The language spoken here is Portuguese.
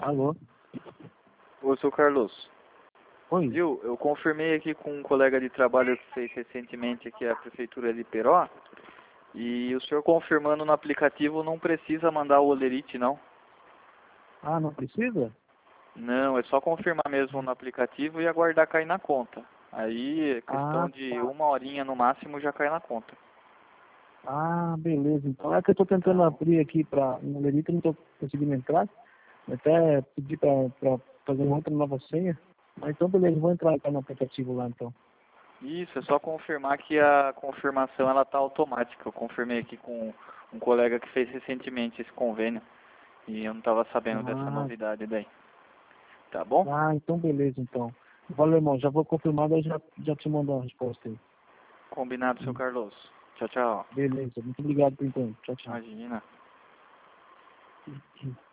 Alô? Ô, seu Carlos, Oi? viu? Eu confirmei aqui com um colega de trabalho que fez recentemente aqui a prefeitura de Peró, e o senhor confirmando no aplicativo não precisa mandar o Olerite, não. Ah, não precisa? Não, é só confirmar mesmo no aplicativo e aguardar cair na conta. Aí, Ah, questão de tá. 1 horinha no máximo já cai na conta. Ah, beleza. Então é que eu tô tentando Tá. abrir aqui para um Lerito, não tô conseguindo entrar. Até pedi para fazer uma outra nova senha. Mas então beleza, vou entrar no aplicativo lá então. Isso, é só confirmar que a confirmação ela tá automática. Eu confirmei aqui com um colega que fez recentemente esse convênio e eu não estava sabendo dessa Ah, novidade daí. Tá bom? então beleza então. Valeu, irmão. Já vou confirmar, daí já te mando a resposta aí. Combinado, seu Carlos. Tchau, tchau. Beleza. Muito obrigado por enquanto. Tchau, tchau. Imagina.